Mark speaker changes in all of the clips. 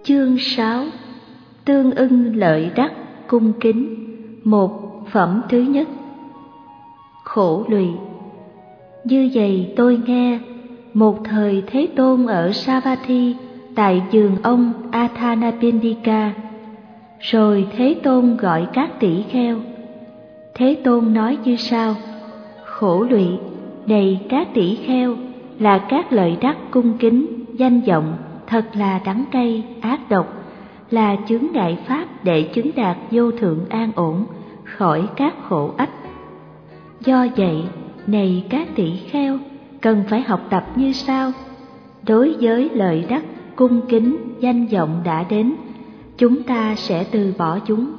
Speaker 1: Chương 6. Tương ưng lợi đắc cung kính. Một, phẩm thứ nhất. Khổ lụy. Như vậy tôi nghe, một thời Thế Tôn ở Savatthi tại vườn ông Athanapindika. Rồi Thế Tôn gọi các tỷ kheo. Thế Tôn nói như sau: khổ lụy, này các tỷ kheo, là các lợi đắc cung kính, danh vọng thật là đắng cay, ác độc, là chướng ngại pháp để chứng đạt vô thượng an ổn khỏi các khổ ách. Do vậy, này các tỷ kheo, cần phải học tập như sau. Đối với lợi đắc cung kính, danh vọng đã đến, chúng ta sẽ từ bỏ chúng.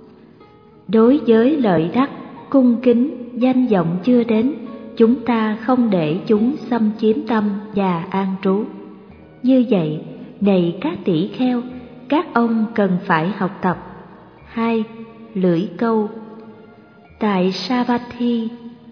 Speaker 1: Đối với lợi đắc cung kính, danh vọng chưa đến, chúng ta không để chúng xâm chiếm tâm và an trú. Như vậy, này các tỷ kheo, các ông cần phải học tập. 2. Lưỡi câu. Tại Savatthi,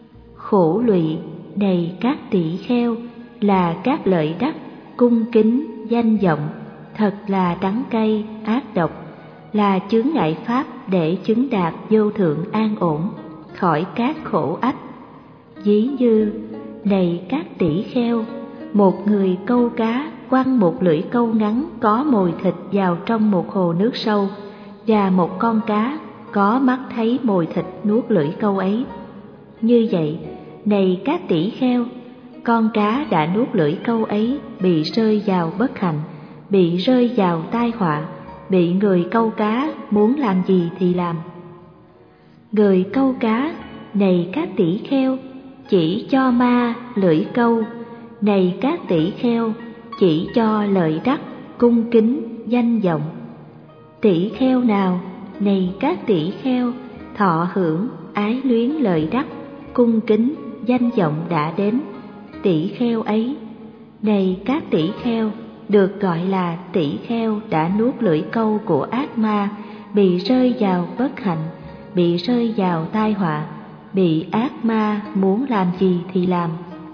Speaker 1: khổ lụy, này các tỷ kheo, là các lợi đắc cung kính, danh vọng thật là đắng cay, ác độc, là chướng ngại pháp để chứng đạt vô thượng an ổn khỏi các khổ ách. Ví như, này các tỷ kheo, một người câu cá quăng một lưỡi câu ngắn có mồi thịt vào trong một hồ nước sâu, và một con cá có mắt thấy mồi thịt nuốt lưỡi câu ấy. Như vậy, này các tỷ kheo, con cá đã nuốt lưỡi câu ấy bị rơi vào bất hạnh, bị rơi vào tai họa, bị người câu cá muốn làm gì thì làm. Người câu cá, này các tỷ kheo, chỉ cho ma lưỡi câu, này các tỷ kheo, chỉ cho lợi đắc cung kính, danh vọng. Tỷ kheo nào, này các tỷ kheo, thọ hưởng ái luyến lợi đắc cung kính, danh vọng đã đến, tỷ kheo ấy, này các tỷ kheo, được gọi là tỷ kheo đã nuốt lưỡi câu của ác ma, bị rơi vào bất hạnh, bị rơi vào tai họa, bị ác ma muốn làm gì thì làm.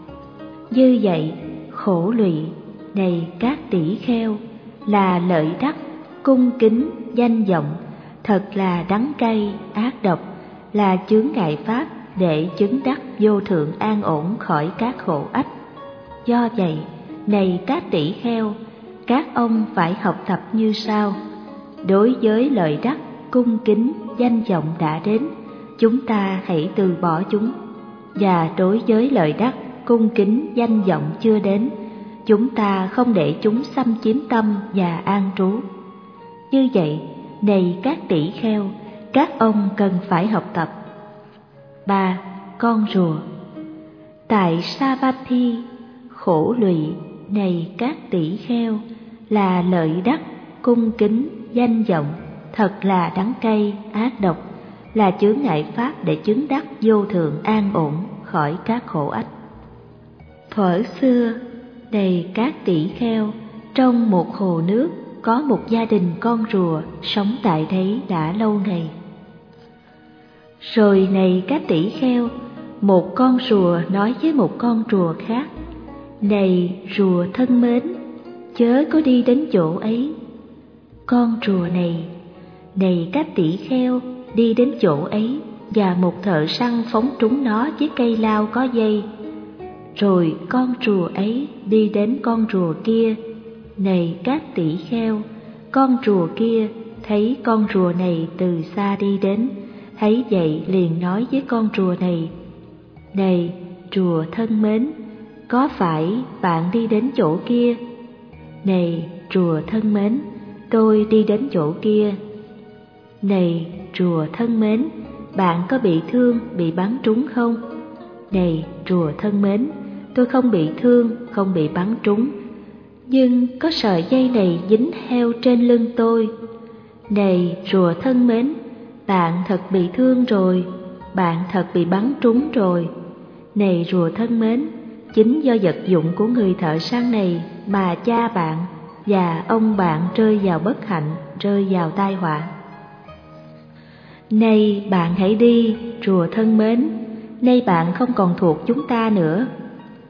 Speaker 1: Như vậy, khổ lụy, này các tỷ kheo, là lợi đắc cung kính, danh vọng thật là đắng cay, ác độc, là chướng ngại pháp để chứng đắc vô thượng an ổn khỏi các khổ ách. Do vậy, này các tỷ kheo, các ông phải học tập như sau. Đối với lợi đắc cung kính, danh vọng đã đến, chúng ta hãy từ bỏ chúng. Và đối với lợi đắc cung kính, danh vọng chưa đến, chúng ta không để chúng xâm chiếm tâm và an trú. Như vậy, này các tỷ kheo, các ông cần phải học tập. 3. Con rùa. Tại Savatthi, khổ lụy, này các tỷ kheo, là lợi đắc cung kính, danh vọng thật là đắng cay, ác độc, là chướng ngại pháp để chứng đắc vô thượng an ổn khỏi các khổ ách. Thuở xưa, này các tỷ kheo, trong một hồ nước có một gia đình con rùa sống tại đấy đã lâu ngày. Rồi này các tỷ kheo, một con rùa nói với một con rùa khác: này rùa thân mến, chớ có đi đến chỗ ấy. Con rùa này, này các tỷ kheo, đi đến chỗ ấy, và một thợ săn phóng trúng nó với cây lao có dây. Rồi con rùa ấy đi đến con rùa kia. Này các tỷ kheo, con rùa kia thấy con rùa này từ xa đi đến, thấy vậy liền nói với con rùa này: này rùa thân mến, có phải bạn đi đến chỗ kia? Này rùa thân mến, tôi đi đến chỗ kia. Này rùa thân mến, bạn có bị thương, bị bắn trúng không? Này rùa thân mến, tôi không bị thương, không bị bắn trúng, nhưng có sợi dây này dính heo trên lưng tôi. Này rùa thân mến, bạn thật bị thương rồi, bạn thật bị bắn trúng rồi. Này rùa thân mến, chính do vật dụng của người thợ săn này mà cha bạn và ông bạn rơi vào bất hạnh, rơi vào tai họa. Nay bạn hãy đi, rùa thân mến, nay bạn không còn thuộc chúng ta nữa.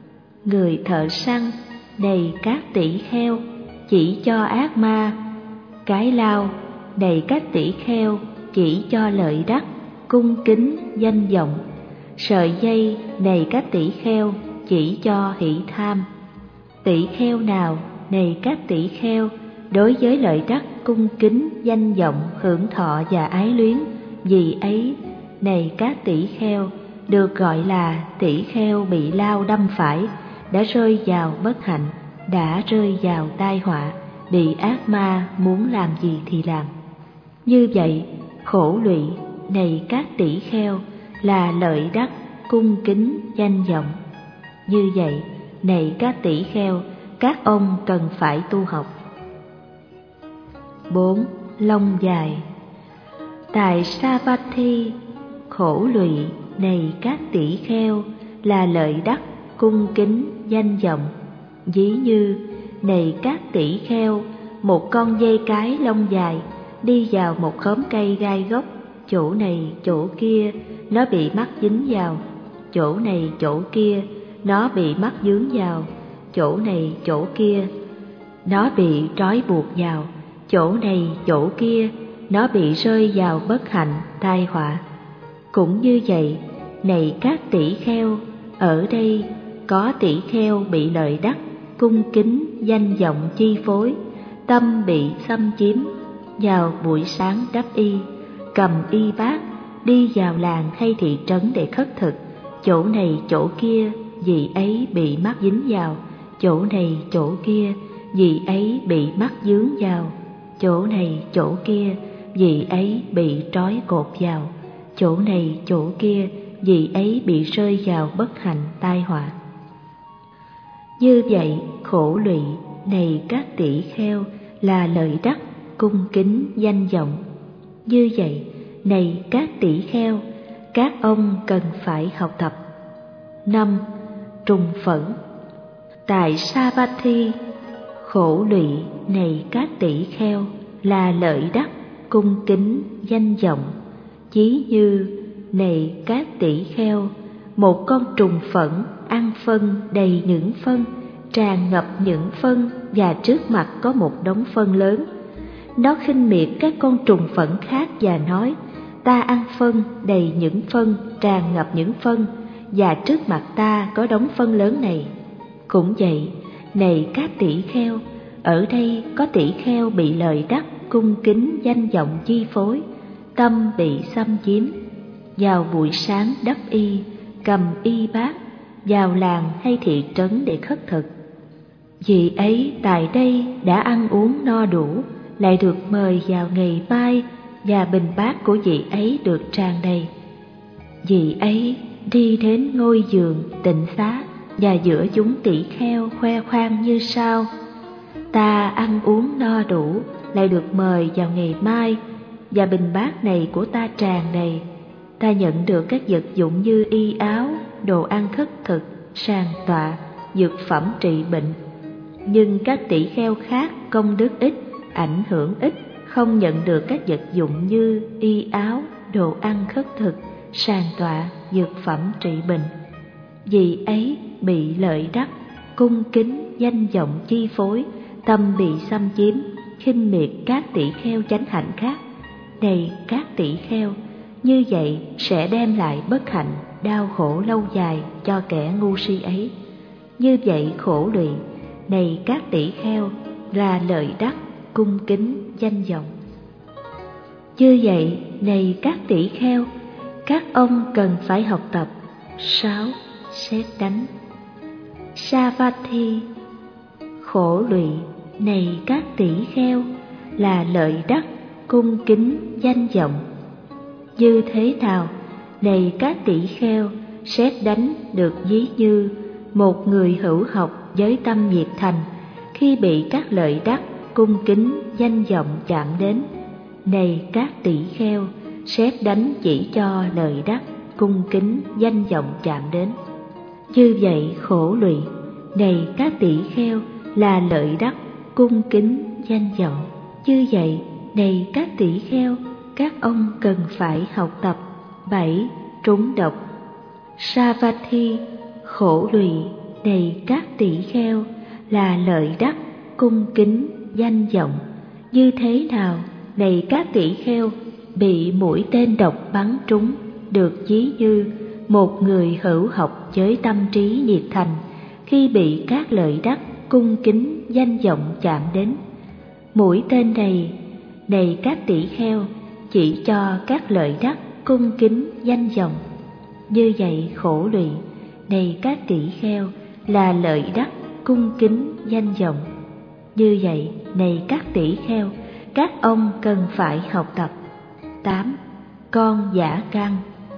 Speaker 1: Người thợ săn, này các tỷ kheo, chỉ cho ác ma. Cái lao này các tỷ kheo chỉ cho lợi đắc, cung kính, danh vọng. Sợi dây này các tỷ kheo chỉ cho hỷ tham. Tỷ kheo nào này các tỷ kheo đối với lợi đắc, cung kính, danh vọng, hưởng thọ và ái luyến, vì ấy này các tỷ kheo được gọi là tỷ kheo bị lao đâm phải, đã rơi vào bất hạnh, đã rơi vào tai họa, bị ác ma muốn làm gì thì làm. Như vậy khổ lụy này các tỷ kheo là lợi đắc, cung kính, danh vọng. Như vậy này các tỷ kheo, các ông cần phải tu học. 4. Lông dài. Tại Savatthi, khổ lụy này các tỷ kheo là lợi đắc, cung kính, danh vọng. Ví như này các tỷ kheo, một con dây cái lông dài đi vào một khóm cây gai góc, chỗ này chỗ kia nó bị mắc dính vào, chỗ này chỗ kia nó bị mắc dướng vào, chỗ này chỗ kia nó bị trói buộc vào, chỗ này chỗ kia nó bị rơi vào bất hạnh, tai họa. Cũng như vậy, này các tỷ kheo, ở đây có tỷ kheo bị lợi đắc, cung kính, danh vọng chi phối, tâm bị xâm chiếm, vào buổi sáng đắp y, cầm y bát, đi vào làng hay thị trấn để khất thực, chỗ này chỗ kia vị ấy bị mắc dính vào, chỗ này chỗ kia vị ấy bị mắc dướng vào, chỗ này chỗ kia vị ấy bị trói cột vào, chỗ này chỗ kia vị ấy bị rơi vào bất hạnh, tai họa. Như vậy khổ lụy này các tỷ kheo là lợi đắc, cung kính, danh vọng. Như vậy này các tỷ kheo, các ông cần phải học tập. 5. Trùng phẫn. Tại Savatthi, khổ lụy này các tỷ kheo là lợi đắc, cung kính, danh vọng. Chí như này các tỷ kheo, một con trùng phẫn ăn phân đầy những phân, tràn ngập những phân, và trước mặt có một đống phân lớn. Nó khinh miệt các con trùng phẫn khác và nói: ta ăn phân đầy những phân, tràn ngập những phân, và trước mặt ta có đống phân lớn này. Cũng vậy, này các tỷ kheo, ở đây có tỷ kheo bị lợi đắc, cung kính, danh vọng chi phối, tâm bị xâm chiếm, vào buổi sáng đắp y, cầm y bát, vào làng hay thị trấn để khất thực. Vị ấy tại đây đã ăn uống no đủ, lại được mời vào ngày mai, và bình bát của vị ấy được tràn đầy. Vị ấy đi đến ngôi giường tịnh xá, và giữa chúng tỷ kheo khoe khoang như sau: ta ăn uống no đủ, lại được mời vào ngày mai, và bình bát này của ta tràn đầy. Ta nhận được các vật dụng như y áo, đồ ăn khất thực, sàn tọa, dược phẩm trị bệnh. Nhưng các tỷ kheo khác công đức ít, ảnh hưởng ít, không nhận được các vật dụng như y áo, đồ ăn khất thực, sàn tọa, dược phẩm trị bệnh. Vì ấy bị lợi đắc, cung kính, danh vọng chi phối, tâm bị xâm chiếm, khinh miệt các tỷ kheo chánh hạnh khác. Này các tỷ kheo, như vậy sẽ đem lại bất hạnh, đau khổ lâu dài cho kẻ ngu si ấy. Như vậy khổ lụy này các tỷ kheo là lợi đắc, cung kính, danh vọng. Như vậy này các tỷ kheo, các ông cần phải học tập. 6. Sét đánh. Savatthi, khổ lụy này các tỷ kheo là lợi đắc, cung kính, danh vọng. Như thế nào này các tỷ kheo, sét đánh được ví như một người hữu học với tâm nhiệt thành, khi bị các lợi đắc, cung kính, danh vọng chạm đến. Này các tỷ kheo, sét đánh chỉ cho lợi đắc, cung kính, danh vọng chạm đến. Như vậy khổ lụy này các tỷ kheo là lợi đắc, cung kính, danh vọng. Như vậy này các tỷ kheo, các ông cần phải học tập. 7. Trúng độc. Savatthi, khổ lụy này các tỷ kheo là lợi đắc, cung kính, danh vọng. Như thế nào, này các tỷ kheo, bị mũi tên độc bắn trúng, được ví như một người hữu học với tâm trí nhiệt thành, khi bị các lợi đắc cung kính danh vọng chạm đến. Mũi tên này các tỷ kheo, chỉ cho các lợi đắc cung kính danh vọng. Như vậy khổ lụy, này các tỷ kheo, là lợi đắc cung kính danh vọng. Như vậy, này các tỷ kheo, các ông cần phải học tập. 8. Con giả căn.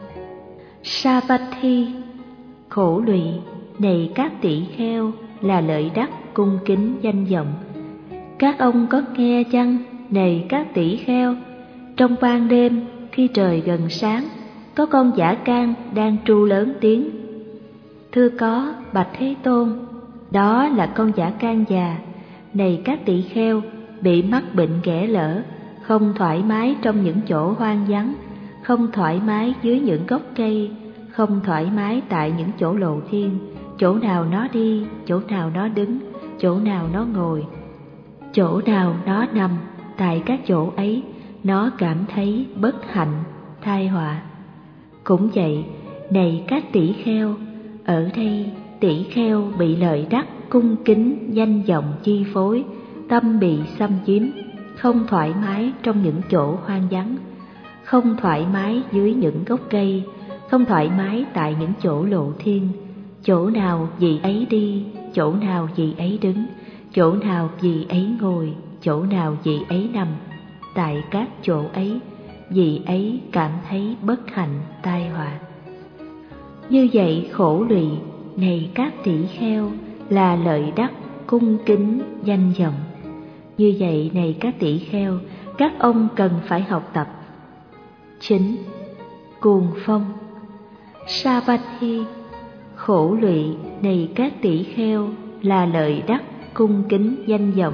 Speaker 1: Savatthi, khổ lụy, này các tỷ kheo, là lợi đắc cung kính danh vọng. Các ông có nghe chăng, này các tỷ kheo, trong ban đêm khi trời gần sáng, có con dã can đang tru lớn tiếng. Thưa có, bạch Thế Tôn, đó là con dã can già. Này các tỷ kheo, bị mắc bệnh ghẻ lở, không thoải mái trong những chỗ hoang vắng, không thoải mái dưới những gốc cây, không thoải mái tại những chỗ lộ thiên, chỗ nào nó đi, chỗ nào nó đứng, chỗ nào nó ngồi, chỗ nào nó nằm, tại các chỗ ấy nó cảm thấy bất hạnh, tai họa. Cũng vậy, này các tỷ kheo, ở đây tỷ kheo bị lợi đắc cung kính danh vọng chi phối, tâm bị xâm chiếm, không thoải mái trong những chỗ hoang vắng, không thoải mái dưới những gốc cây, không thoải mái tại những chỗ lộ thiên, chỗ nào vị ấy đi, chỗ nào vị ấy đứng, chỗ nào vị ấy ngồi, chỗ nào vị ấy nằm, tại các chỗ ấy vị ấy cảm thấy bất hạnh, tai họa. Như vậy khổ lụy, này các tỷ kheo, là lợi đắc cung kính danh vọng. Như vậy, này các tỷ kheo, các ông cần phải học tập. 9. Cuồng phong. Savatthi, khổ lụy, này các tỷ kheo, là lợi đắc cung kính danh vọng.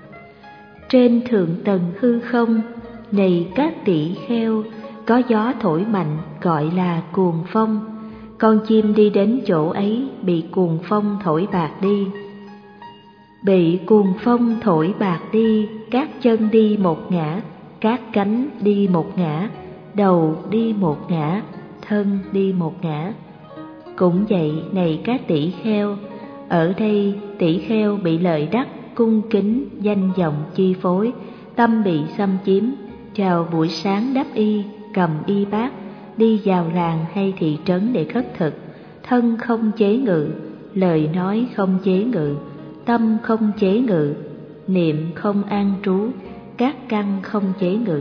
Speaker 1: Trên thượng tầng hư không, này các tỷ kheo, có gió thổi mạnh gọi là cuồng phong. Con chim đi đến chỗ ấy bị cuồng phong thổi bạt đi. Bị cuồng phong thổi bạt đi, các chân đi một ngã, các cánh đi một ngã, đầu đi một ngã, thân đi một ngã. Cũng vậy, này các tỷ kheo, ở đây tỷ kheo bị lợi đắc cung kính danh vọng chi phối, tâm bị xâm chiếm, chào buổi sáng đắp y, cầm y bát, đi vào làng hay thị trấn để khất thực, thân không chế ngự, lời nói không chế ngự, tâm không chế ngự, niệm không an trú, các căn không chế ngự.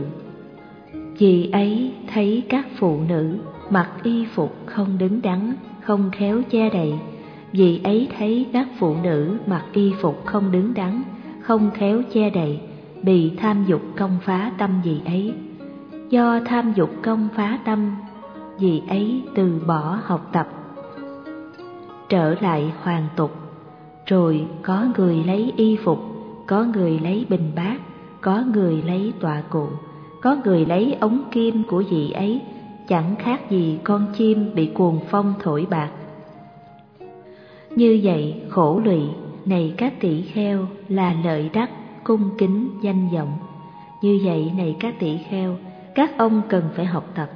Speaker 1: Vì ấy thấy các phụ nữ mặc y phục không đứng đắn, không khéo che đậy. Vì ấy thấy các phụ nữ mặc y phục không đứng đắn, không khéo che đậy, bị tham dục công phá tâm vì ấy. Do tham dục công phá tâm, vì ấy từ bỏ học tập, trở lại hoàn tục. Rồi có người lấy y phục, có người lấy bình bát, có người lấy tọa cụ, có người lấy ống kim của vị ấy, chẳng khác gì con chim bị cuồng phong thổi bạt. Như vậy khổ lụy, này các tỷ kheo, là lợi đắc cung kính danh vọng. Như vậy, này các tỷ kheo, các ông cần phải học tập.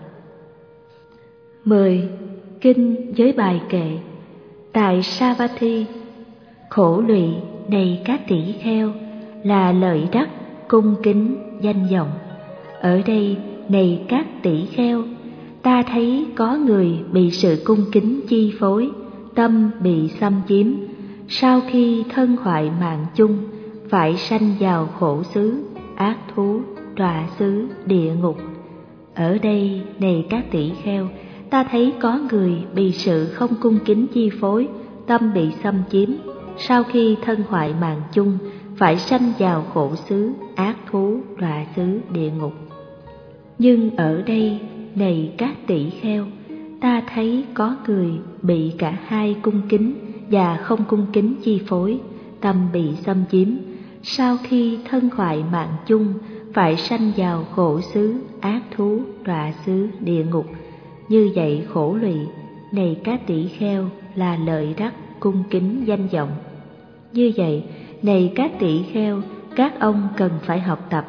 Speaker 1: 10. Kinh với bài kệ. Tại Savatthi, khổ lụy, này các tỷ kheo, là lợi đắc cung kính danh vọng. Ở đây, này các tỷ kheo, ta thấy có người bị sự cung kính chi phối, tâm bị xâm chiếm, sau khi thân hoại mạng chung, phải sanh vào khổ xứ, ác thú, đọa xứ, địa ngục. Ở đây, này các tỷ kheo, ta thấy có người bị sự không cung kính chi phối, tâm bị xâm chiếm, sau khi thân hoại mạng chung, phải sanh vào khổ xứ, ác thú, đọa xứ, địa ngục. Nhưng ở đây, này các tỷ kheo, ta thấy có người bị cả hai cung kính và không cung kính chi phối, tâm bị xâm chiếm, sau khi thân hoại mạng chung, phải sanh vào khổ xứ, ác thú, đọa xứ, địa ngục. Như vậy khổ lụy, này các tỷ kheo, là lợi đắc cung kính danh vọng. Như vậy, này các tỷ kheo, các ông cần phải học tập.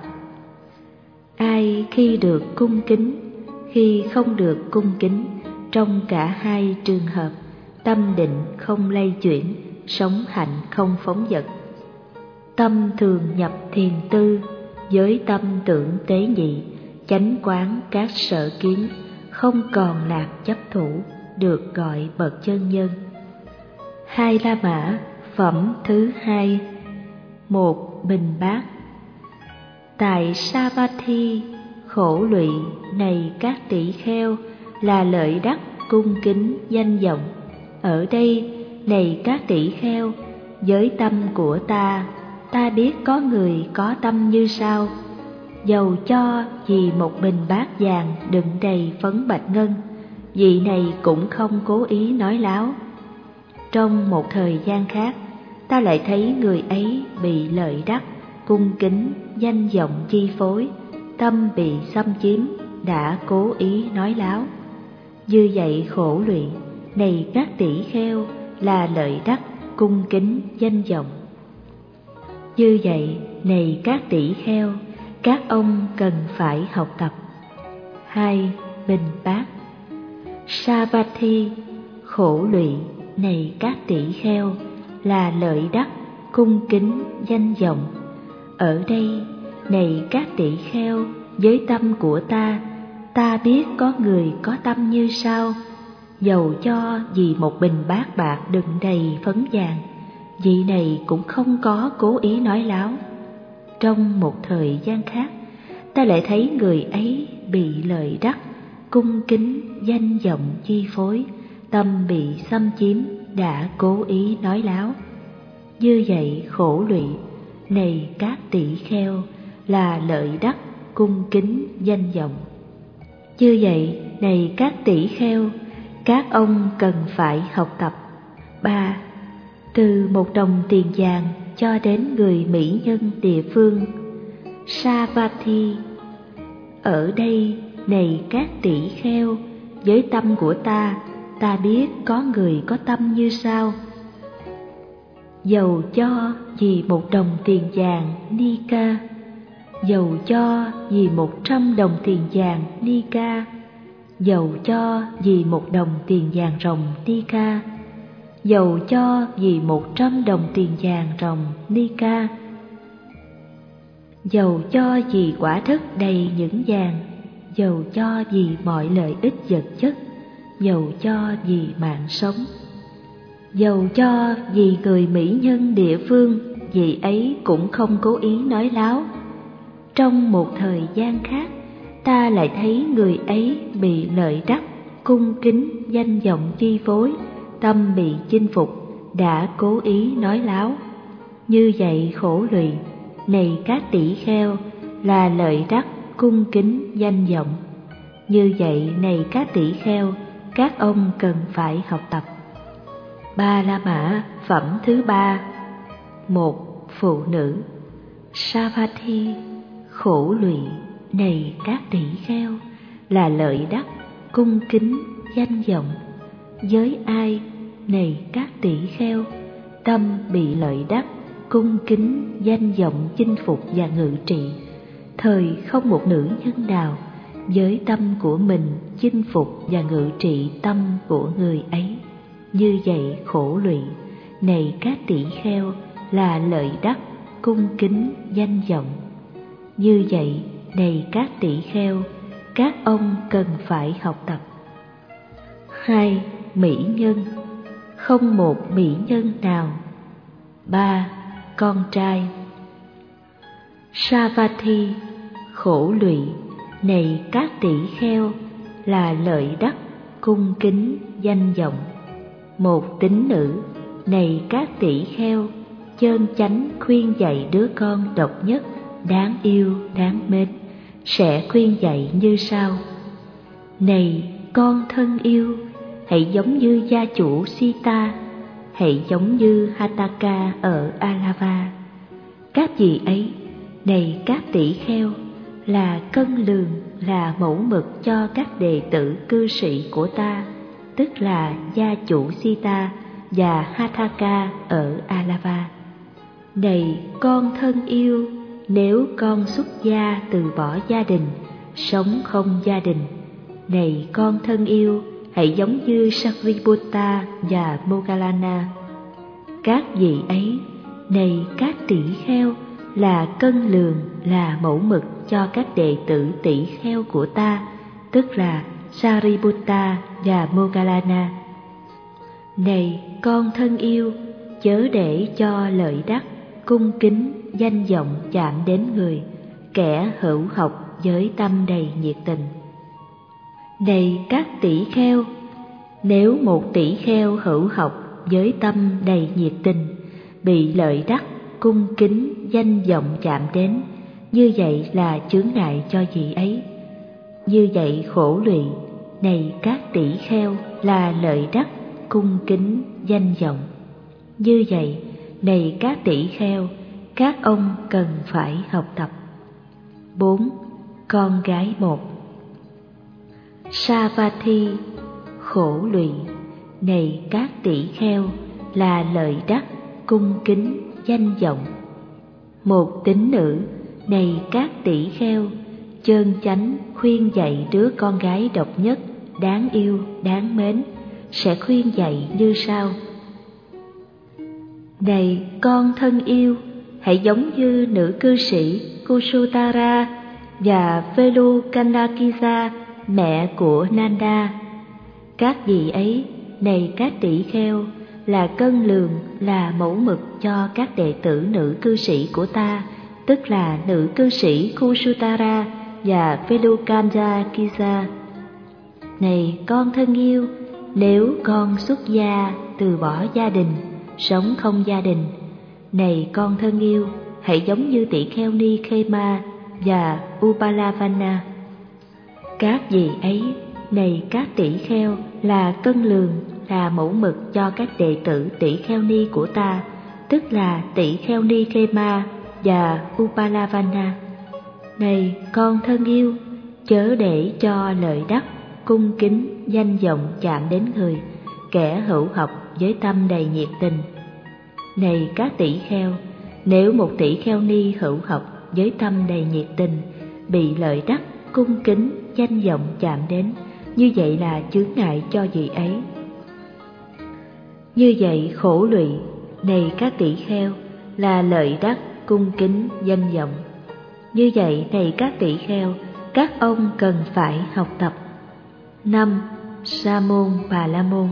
Speaker 1: Ai khi được cung kính, khi không được cung kính, trong cả hai trường hợp, tâm định không lay chuyển, sống hạnh không phóng dật. Tâm thường nhập thiền tư, với tâm tưởng tế nhị, chánh quán các sở kiến, không còn lạc chấp thủ, được gọi bậc chân nhân. Hai La Mã, phẩm thứ hai. Một Bình Bát. Tại Savatthi, khổ lụy này các tỷ kheo, là lợi đắc cung kính danh vọng. Ở đây này các tỷ kheo, với tâm của ta biết có người có tâm như sau. Dầu cho vì một bình bát vàng đựng đầy phấn bạch ngân, vị này cũng không cố ý nói láo. Trong một thời gian khác, ta lại thấy người ấy bị lợi đắc, cung kính, danh vọng chi phối, tâm bị xâm chiếm, đã cố ý nói láo. Như vậy khổ lụy, này các tỷ kheo, là lợi đắc, cung kính, danh vọng. Như vậy, này các tỷ kheo, các ông cần phải học tập. Hai Bình Bát. Savatthi, khổ lụy này các tỷ kheo, là lợi đắc, cung kính, danh vọng. Ở đây này các tỷ kheo, với tâm của ta biết có người có tâm như sau. Dầu cho vì một bình bát bạc đựng đầy phấn vàng, vị này cũng không có cố ý nói láo. Trong một thời gian khác, ta lại thấy người ấy bị lợi đắc, cung kính, danh vọng chi phối, tâm bị xâm chiếm, đã cố ý nói láo. Như vậy khổ lụy, này các tỷ kheo, là lợi đắc, cung kính, danh vọng. Như vậy, này các tỷ kheo, các ông cần phải học tập. Ba. Từ một đồng tiền vàng cho đến người mỹ nhân địa phương. Savatthi. Ở đây, này các tỷ kheo, với tâm của ta biết có người có tâm như sau. Dầu cho vì một đồng tiền vàng Nika, dầu cho vì 100 đồng tiền vàng Nika, dầu cho vì 1 đồng tiền vàng ròng Nika, dầu cho vì 100 đồng tiền vàng ròng Nika, dầu cho vì quả đất đầy những vàng, dầu cho vì mọi lợi ích vật chất, dầu cho vì mạng sống, dầu cho vì người mỹ nhân địa phương, vị ấy cũng không cố ý nói láo. Trong một thời gian khác, ta lại thấy người ấy bị lợi đắc, cung kính, danh vọng chi phối, tâm bị chinh phục, đã cố ý nói láo. Như vậy khổ lụy, này các tỷ kheo, là lợi đắc, cung kính, danh vọng. Như vậy này các tỷ kheo, các ông cần phải học tập. Ba La Mã, phẩm thứ ba. Một Phụ nữ. Savatthi, khổ lụy, này các tỷ kheo, là lợi đắc, cung kính, danh vọng. Với ai, này các tỷ kheo, tâm bị lợi đắc, cung kính, danh vọng chinh phục và ngự trị, thời không một nữ nhân nào với tâm của mình chinh phục và ngự trị tâm của người ấy. Như vậy khổ lụy, này các tỷ kheo, là lợi đắc, cung kính, danh vọng. Như vậy, này các tỷ kheo, các ông cần phải học tập. Hai Mỹ nhân. Không một mỹ nhân nào. Ba Con trai. Savatthi, khổ lụy, này các tỷ kheo, là lợi đắc, cung kính, danh vọng. Một tín nữ, này các tỷ kheo, chơn chánh khuyên dạy đứa con độc nhất, đáng yêu, đáng mến, sẽ khuyên dạy như sau. Này con thân yêu, hãy giống như gia chủ Sita, hãy giống như Hataka ở Alava. Các vị ấy, này các tỷ kheo, là cân lường, là mẫu mực cho các đệ tử cư sĩ của ta, tức là gia chủ Sita và Hataka ở Alava. Này con thân yêu, nếu con xuất gia từ bỏ gia đình, sống không gia đình, này con thân yêu, hãy giống như Sariputta và Moggallana. Các vị ấy, này các tỷ kheo, là cân lường, là mẫu mực cho các đệ tử tỷ kheo của ta, tức là Sariputta và Moggallana. Này con thân yêu, chớ để cho lợi đắc, cung kính, danh vọng chạm đến người, kẻ hữu học với tâm đầy nhiệt tình. Này các tỷ kheo, nếu một tỷ kheo hữu học với tâm đầy nhiệt tình, bị lợi đắc, cung kính, danh vọng chạm đến, như vậy là chướng ngại cho vị ấy. Như vậy khổ lụy, này các tỷ kheo, là lợi đắc, cung kính, danh vọng. Như vậy, này các tỷ kheo, các ông cần phải học tập. 4. Con gái 1. Savatthi, khổ lụy, này các tỷ kheo, là lợi đắc, cung kính, danh vọng. Một tín nữ, này các tỷ kheo, chơn chánh khuyên dạy đứa con gái độc nhất, đáng yêu, đáng mến, sẽ khuyên dạy như sau. Này con thân yêu, hãy giống như nữ cư sĩ Kusutara và Velukanakiza, mẹ của Nanda. Các vị ấy, này các tỷ kheo, là cân lường, là mẫu mực cho các đệ tử nữ cư sĩ của ta, tức là nữ cư sĩ Kusutara và Velukanakiza. Này con thân yêu, nếu con xuất gia từ bỏ gia đình, sống không gia đình, này con thân yêu, hãy giống như tỷ kheo Ni Khema và Upalavana. Các vị ấy, này các tỷ kheo, là cân lường, là mẫu mực cho các đệ tử tỷ kheo Ni của ta, tức là tỷ kheo Ni Khema và Upalavana. Này con thân yêu, chớ để cho lợi đắc, cung kính, danh vọng chạm đến người, kẻ hữu học với tâm đầy nhiệt tình. Này các tỷ kheo, nếu một tỷ kheo Ni hữu học với tâm đầy nhiệt tình, bị lợi đắc, cung kính, danh vọng chạm đến, như vậy là chướng ngại cho vị ấy. Như vậy khổ lụy, này các tỷ kheo, là lợi đắc, cung kính, danh vọng. Như vậy, này các tỷ kheo, các ông cần phải học tập. 5. Sa môn Bà La môn.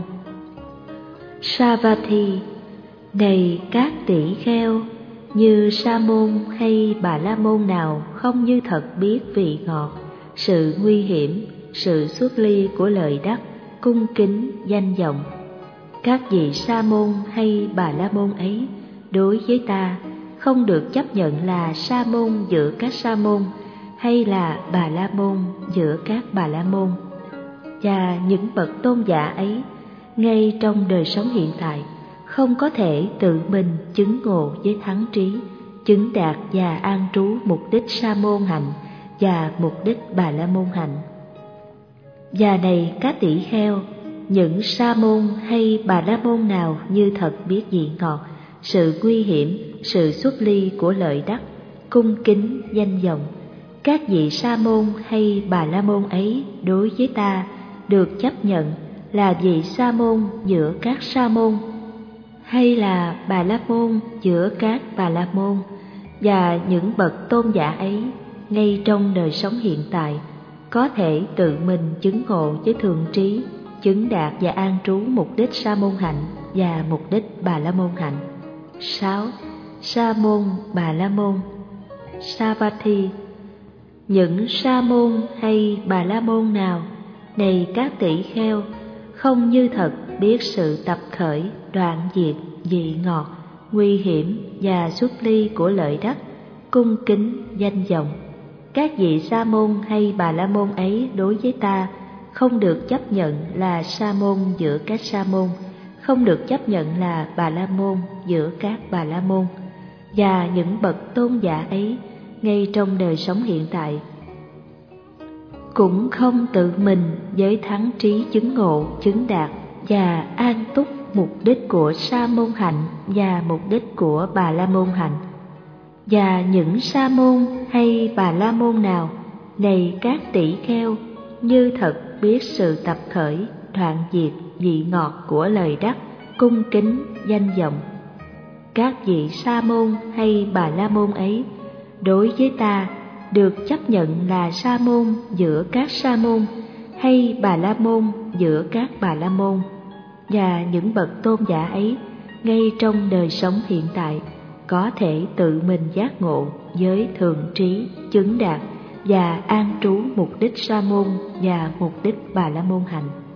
Speaker 1: Savatthi, này các tỷ kheo, như Sa môn hay Bà La môn nào không như thật biết vị ngọt, sự nguy hiểm, sự xuất ly của lợi đắc, cung kính, danh vọng. Các vị Sa môn hay Bà La môn ấy, đối với ta, không được chấp nhận là sa môn giữa các sa môn, hay là Bà La môn giữa các Bà La môn. Và những bậc tôn giả ấy, ngay trong đời sống hiện tại, không có thể tự mình chứng ngộ với thắng trí, chứng đạt và an trú mục đích sa môn hạnh và mục đích Bà La môn hạnh. Và này các tỷ kheo, những sa môn hay Bà La môn nào như thật biết vị ngọt, sự nguy hiểm, sự xuất ly của lợi đắc, cung kính, danh vọng, các vị sa môn hay Bà La môn ấy đối với ta được chấp nhận là vị sa môn giữa các sa môn, hay là Bà La môn giữa các Bà La môn. Và những bậc tôn giả ấy, ngay trong đời sống hiện tại, có thể tự mình chứng ngộ với thường trí, chứng đạt và an trú mục đích sa môn hạnh và mục đích Bà La môn hạnh. 6. Sa môn Bà La môn. Savatthi, những sa môn hay Bà La môn nào, này các tỷ kheo, không như thật biết sự tập khởi, đoạn diệt, vị ngọt, nguy hiểm và xuất ly của lợi đắc, cung kính, danh vọng. Các vị sa môn hay Bà La môn ấy đối với ta không được chấp nhận là sa môn giữa các sa môn, không được chấp nhận là Bà La môn giữa các Bà La môn. Và những bậc tôn giả ấy, ngay trong đời sống hiện tại, cũng không tự mình với thắng trí chứng ngộ, chứng đạt và an túc mục đích của sa môn hạnh và mục đích của Bà La Môn hạnh. Và những sa môn hay Bà La Môn nào, này các tỷ kheo, như thật biết sự tập khởi, đoạn diệt vị ngọt của lời đắc, cung kính, danh vọng. Các vị sa môn hay Bà La Môn ấy, đối với ta được chấp nhận là sa môn giữa các sa môn, hay Bà La Môn giữa các Bà La Môn. Và những bậc tôn giả ấy, ngay trong đời sống hiện tại, có thể tự mình giác ngộ với thường trí, chứng đạt và an trú mục đích sa môn và mục đích Bà La Môn hạnh.